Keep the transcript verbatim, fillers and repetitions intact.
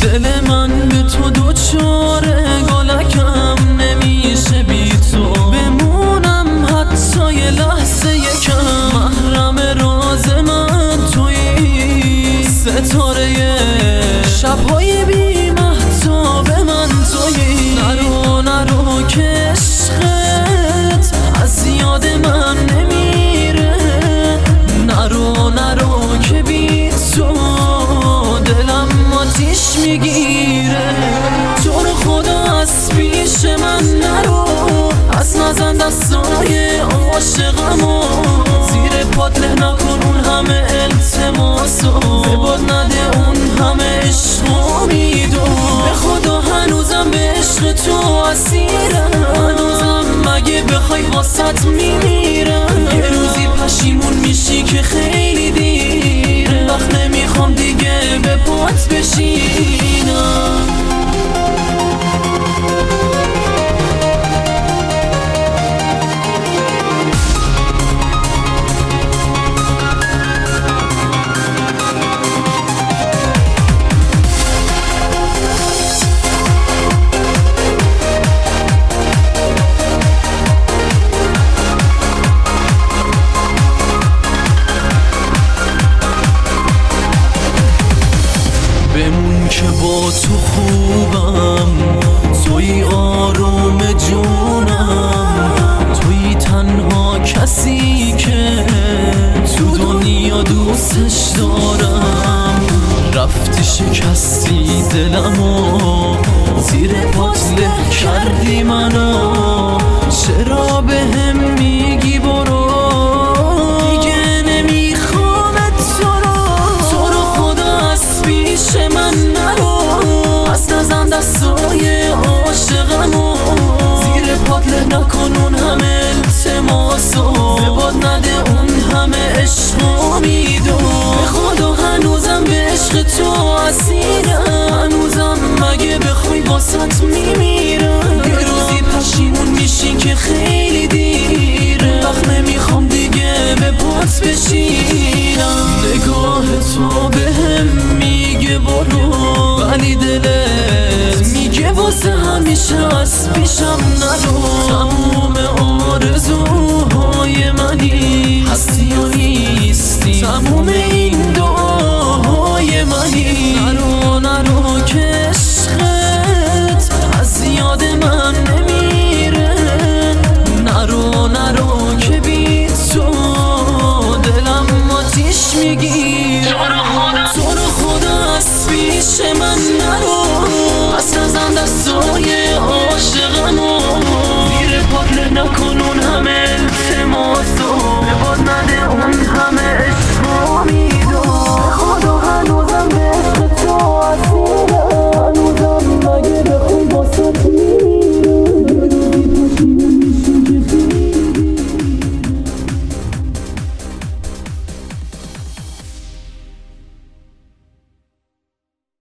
دل من به تو دوچاره، گلکم نمیشه بی تو بمونم حتی یه لحظه یکم. محرم راز من تویی، ستاره شبهای بی مهتاب من تویی. نرو نرو که عشقت از یاد من نمیره، نرو نرو که بی تو دلم آتیش میگیره. تو رو خدا از پیش من نرو، از نزن دستای عاشقمو، زیر پات له نکن اون همه التماسو، به باد نده اون همه عشق امیدو. به خدا هنوزم به عشق تو اسیرم، هنوزم مگه بخوای واسط میمیرم. یه روزی پشیمون میشی که خیلی دیره، وقت نمیخوام دیگه به پات بشینم. بمون که با تو خوبم، توی آروم جونم، توی تنها کسی که تو دنیا دوستش دارم. رفتی شکستی دلمو، زیر پات له کردی منو، چرا به هم میگی برو؟ دیگه نمیخوام تو رو، تو رو خدا از پیش من نرو، از نزن دستای عاشقمو، زیر پات له نکن اون همه التماسو، به باد نده اون همه عشق امیدو. به خدا هنوزم به عشق تو اسیرم، هنوزم مگه بخوای واسط میمیرم. یه روزی پشیمون میشی که خیلی دیره، وقت نمیخوام دیگه به پات بشینم. نگاه تو به هم میگه برو، ولی دلت میگه واسه همیشه از پیشم نرو. تموم آرزوهای منی، هستی و نیستی، تموم این دعاهای منی. نرو نرو که عشقت از یاد من نمیره، نرو نرو که بی تو دلم آتیش میگیره. تو رو خدا از پیش من